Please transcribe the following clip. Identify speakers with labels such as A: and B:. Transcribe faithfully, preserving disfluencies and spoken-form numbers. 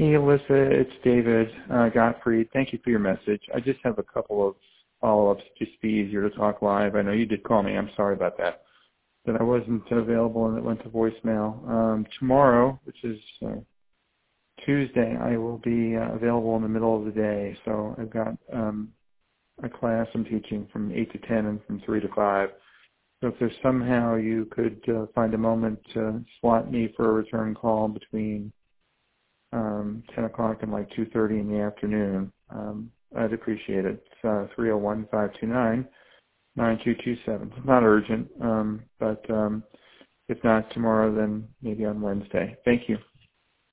A: Hey, Alyssa, it's David uh, Gottfried. Thank you for your message. I just have a couple of follow-ups just to be easier to talk live. I know you did call me. I'm sorry about that. That I wasn't available and it went to voicemail. Um, tomorrow, which is uh, Tuesday, I will be uh, available in the middle of the day. So I've got um, a class I'm teaching from eight to ten and from three to five. So if there's somehow you could uh, find a moment to slot me for a return call between um, ten o'clock and like two thirty in the afternoon, um, I'd appreciate it. It's uh, three oh one, five two nine, nine two two seven. It's not urgent, um, but um, if not tomorrow, then maybe on Wednesday. Thank you.